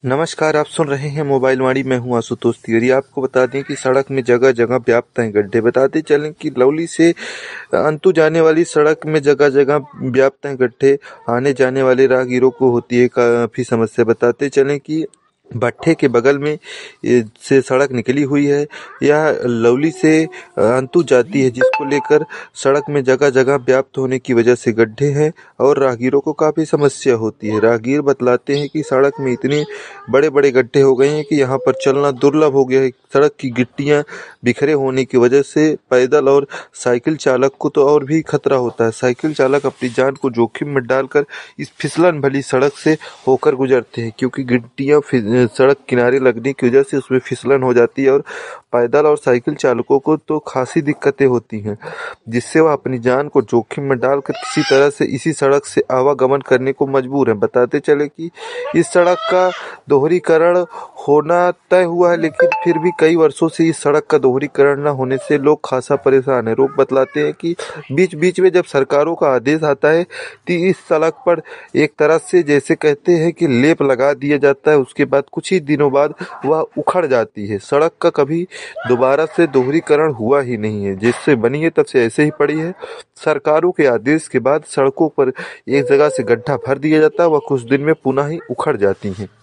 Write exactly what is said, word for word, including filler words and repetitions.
नमस्कार, आप सुन रहे हैं मोबाइल वाणी। मैं हूं आशुतोष तिवारी। आपको बता दें कि सड़क में जगह जगह व्याप्त हैं गड्ढे। बताते चलें कि लौली से अंतु जाने वाली सड़क में जगह जगह व्याप्त हैं गड्ढे। आने जाने वाले राहगीरों को होती है काफ़ी समस्या। बताते चलें कि भट्ठे के बगल में ये से सड़क निकली हुई है। यह लौली से अंतु जाती है, जिसको लेकर सड़क में जगह जगह व्याप्त होने की वजह से गड्ढे हैं और राहगीरों को काफ़ी समस्या होती है। राहगीर बतलाते हैं कि सड़क में इतने बड़े बड़े गड्ढे हो गए हैं कि यहाँ पर चलना दुर्लभ हो गया है। सड़क की गिट्टियाँ बिखरे होने की वजह से पैदल और साइकिल चालक को तो और भी खतरा होता है। साइकिल चालक अपनी जान को जोखिम में डालकर इस फिसलन भली सड़क से होकर गुजरते हैं, क्योंकि गिट्टियाँ सड़क किनारे लगने की वजह से उसमें फिसलन हो जाती है और पैदल और साइकिल चालकों को तो खासी दिक्कतें होती हैं, जिससे वह अपनी जान को जोखिम में डालकर किसी तरह से इसी सड़क से आवागमन करने को मजबूर हैं। बताते चले कि इस सड़क का दोहरीकरण होना तय हुआ है, लेकिन फिर भी कई वर्षों से इस सड़क का दोहरीकरण न होने से लोग खासा परेशान हैं। लोग बतलाते हैं कि बीच बीच में जब सरकारों का आदेश आता है तो इस सड़क पर एक तरह से जैसे कहते हैं कि लेप लगा दिया जाता है, उसके बाद कुछ ही दिनों बाद वह उखड़ जाती है। सड़क का कभी दोबारा से दोहरीकरण हुआ ही नहीं है, जिससे बनी है तब से ऐसे ही पड़ी है। सरकारों के आदेश के बाद सड़कों पर एक जगह से गड्ढा भर दिया जाता है, वह कुछ दिन में पुनः ही उखड़ जाती हैं।